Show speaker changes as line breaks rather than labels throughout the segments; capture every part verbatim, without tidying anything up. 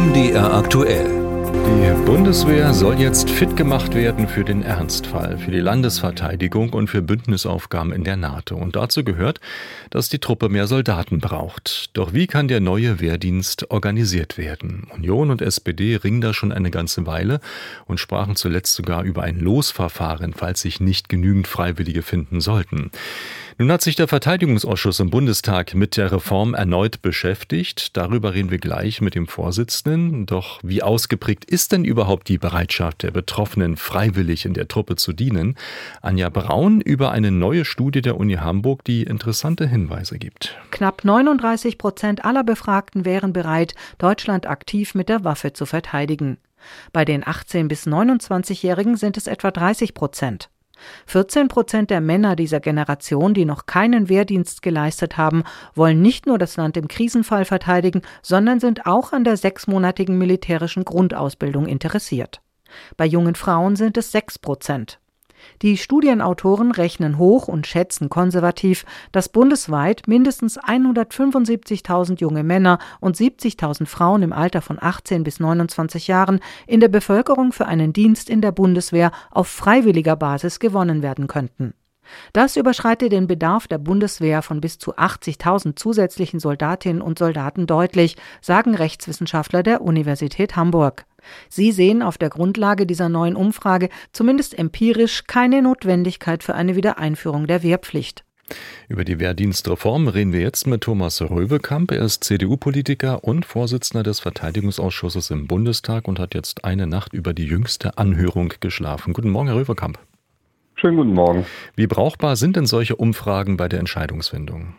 M D R aktuell.
Die Bundeswehr soll jetzt fit gemacht werden für den Ernstfall, für die Landesverteidigung und für Bündnisaufgaben in der NATO. Und dazu gehört, dass die Truppe mehr Soldaten braucht. Doch wie kann der neue Wehrdienst organisiert werden? Union und S P D ringen da schon eine ganze Weile und sprachen zuletzt sogar über ein Losverfahren, falls sich nicht genügend Freiwillige finden sollten. Nun hat sich der Verteidigungsausschuss im Bundestag mit der Reform erneut beschäftigt. Darüber reden wir gleich mit dem Vorsitzenden. Doch wie ausgeprägt ist denn überhaupt die Bereitschaft der Betroffenen, freiwillig in der Truppe zu dienen? Anja Braun über eine neue Studie der Uni Hamburg, die interessante Hinweise gibt.
Knapp neununddreißig Prozent aller Befragten wären bereit, Deutschland aktiv mit der Waffe zu verteidigen. Bei den achtzehn- bis neunundzwanzigjährigen sind es etwa dreißig Prozent. vierzehn Prozent der Männer dieser Generation, die noch keinen Wehrdienst geleistet haben, wollen nicht nur das Land im Krisenfall verteidigen, sondern sind auch an der sechsmonatigen militärischen Grundausbildung interessiert. Bei jungen Frauen sind es sechs Prozent. Die Studienautoren rechnen hoch und schätzen konservativ, dass bundesweit mindestens hundertfünfundsiebzigtausend junge Männer und siebzigtausend Frauen im Alter von achtzehn bis neunundzwanzig Jahren in der Bevölkerung für einen Dienst in der Bundeswehr auf freiwilliger Basis gewonnen werden könnten. Das überschreitet den Bedarf der Bundeswehr von bis zu achtzigtausend zusätzlichen Soldatinnen und Soldaten deutlich, sagen Rechtswissenschaftler der Universität Hamburg. Sie sehen auf der Grundlage dieser neuen Umfrage zumindest empirisch keine Notwendigkeit für eine Wiedereinführung der Wehrpflicht.
Über die Wehrdienstreform reden wir jetzt mit Thomas Röwekamp. Er ist C D U-Politiker und Vorsitzender des Verteidigungsausschusses im Bundestag und hat jetzt eine Nacht über die jüngste Anhörung geschlafen. Guten Morgen, Herr Röwekamp.
Schönen guten Morgen.
Wie brauchbar sind denn solche Umfragen bei der Entscheidungsfindung?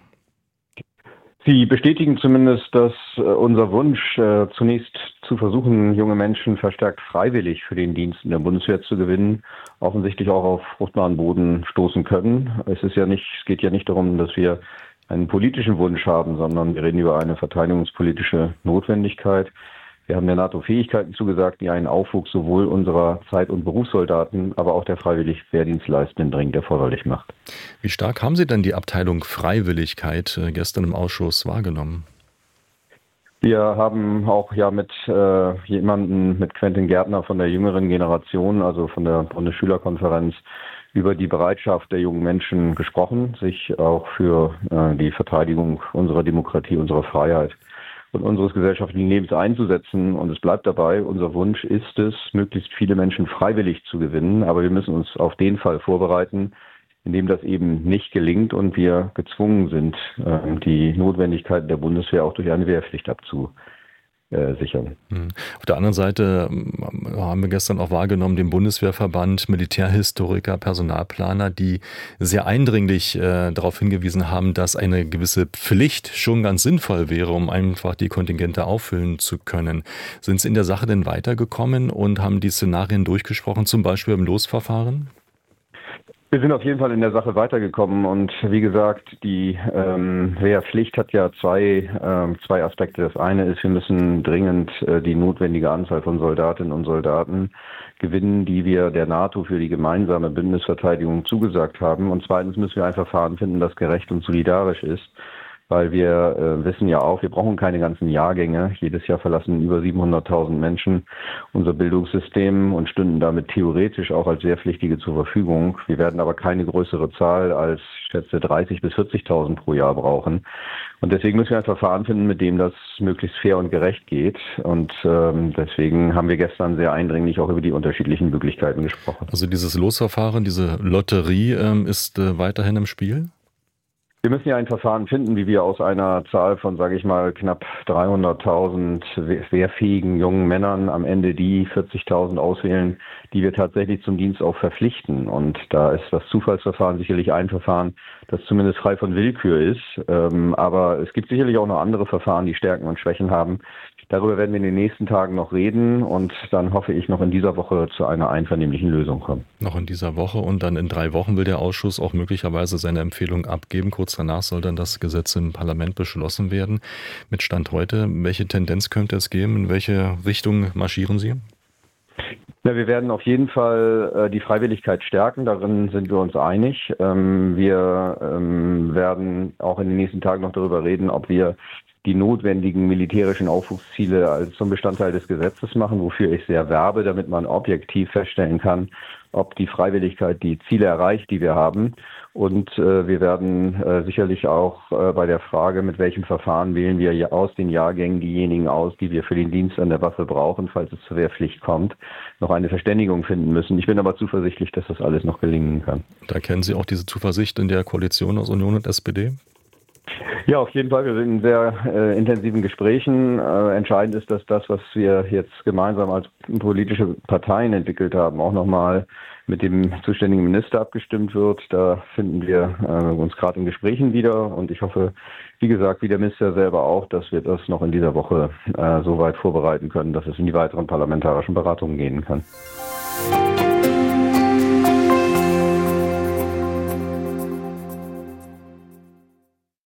Sie bestätigen zumindest, dass äh, unser Wunsch, äh, zunächst zu versuchen, junge Menschen verstärkt freiwillig für den Dienst in der Bundeswehr zu gewinnen, offensichtlich auch auf fruchtbaren Boden stoßen können. Es ist ja nicht, es geht ja nicht darum, dass wir einen politischen Wunsch haben, sondern wir reden über eine verteidigungspolitische Notwendigkeit. Wir haben der NATO Fähigkeiten zugesagt, die einen Aufwuchs sowohl unserer Zeit- und Berufssoldaten, aber auch der freiwillig Wehrdienstleistenden dringend erforderlich macht.
Wie stark haben Sie denn die Abteilung Freiwilligkeit äh, gestern im Ausschuss wahrgenommen?
Wir haben auch ja mit äh, jemandem, mit Quentin Gärtner von der jüngeren Generation, also von der Bundesschülerkonferenz, über die Bereitschaft der jungen Menschen gesprochen, sich auch für äh, die Verteidigung unserer Demokratie, unserer Freiheit und unseres gesellschaftlichen Lebens einzusetzen. Und es bleibt dabei, unser Wunsch ist es, möglichst viele Menschen freiwillig zu gewinnen. Aber wir müssen uns auf den Fall vorbereiten, in dem das eben nicht gelingt und wir gezwungen sind, die Notwendigkeiten der Bundeswehr auch durch eine Wehrpflicht abzusichern.
Auf der anderen Seite haben wir gestern auch wahrgenommen, den Bundeswehrverband, Militärhistoriker, Personalplaner, die sehr eindringlich äh, darauf hingewiesen haben, dass eine gewisse Pflicht schon ganz sinnvoll wäre, um einfach die Kontingente auffüllen zu können. Sind Sie in der Sache denn weitergekommen und haben die Szenarien durchgesprochen, zum Beispiel im Losverfahren?
Wir sind auf jeden Fall in der Sache weitergekommen und wie gesagt, die ähm, Wehrpflicht hat ja zwei, äh, zwei Aspekte. Das eine ist, wir müssen dringend äh, die notwendige Anzahl von Soldatinnen und Soldaten gewinnen, die wir der NATO für die gemeinsame Bündnisverteidigung zugesagt haben. Und zweitens müssen wir ein Verfahren finden, das gerecht und solidarisch ist. Weil wir äh, wissen ja auch, wir brauchen keine ganzen Jahrgänge. Jedes Jahr verlassen über siebenhunderttausend Menschen unser Bildungssystem und stünden damit theoretisch auch als Wehrpflichtige zur Verfügung. Wir werden aber keine größere Zahl als, ich schätze, dreißigtausend bis vierzigtausend pro Jahr brauchen. Und deswegen müssen wir ein Verfahren finden, mit dem das möglichst fair und gerecht geht. Und ähm, deswegen haben wir gestern sehr eindringlich auch über die unterschiedlichen Möglichkeiten gesprochen.
Also dieses Losverfahren, diese Lotterie ähm, ist äh, weiterhin im Spiel?
Wir müssen ja ein Verfahren finden, wie wir aus einer Zahl von, sage ich mal, knapp dreihunderttausend wehrfähigen jungen Männern am Ende die vierzigtausend auswählen, die wir tatsächlich zum Dienst auch verpflichten. Und da ist das Zufallsverfahren sicherlich ein Verfahren, das zumindest frei von Willkür ist. Ähm, aber es gibt sicherlich auch noch andere Verfahren, die Stärken und Schwächen haben. Darüber werden wir in den nächsten Tagen noch reden und dann hoffe ich noch in dieser Woche zu einer einvernehmlichen Lösung kommen.
Noch in dieser Woche und dann in drei Wochen will der Ausschuss auch möglicherweise seine Empfehlung abgeben. Kurz danach soll dann das Gesetz im Parlament beschlossen werden. Mit Stand heute, welche Tendenz könnte es geben? In welche Richtung marschieren Sie?
Ja, wir werden auf jeden Fall äh, die Freiwilligkeit stärken, darin sind wir uns einig. Ähm, wir ähm, werden auch in den nächsten Tagen noch darüber reden, ob wir die notwendigen militärischen Aufwuchsziele als zum Bestandteil des Gesetzes machen, wofür ich sehr werbe, damit man objektiv feststellen kann, ob die Freiwilligkeit die Ziele erreicht, die wir haben. Und äh, wir werden äh, sicherlich auch äh, bei der Frage, mit welchem Verfahren wählen wir ja aus den Jahrgängen diejenigen aus, die wir für den Dienst an der Waffe brauchen, falls es zur Wehrpflicht kommt, noch eine Verständigung finden müssen. Ich bin aber zuversichtlich, dass das alles noch gelingen kann.
Da kennen Sie auch diese Zuversicht in der Koalition aus Union und S P D?
Ja, auf jeden Fall. Wir sind in sehr äh, intensiven Gesprächen. Äh, entscheidend ist, dass das, was wir jetzt gemeinsam als politische Parteien entwickelt haben, auch nochmal mit dem zuständigen Minister abgestimmt wird. Da finden wir äh, uns gerade in Gesprächen wieder. Und ich hoffe, wie gesagt, wie der Minister selber auch, dass wir das noch in dieser Woche äh, so weit vorbereiten können, dass es in die weiteren parlamentarischen Beratungen gehen kann.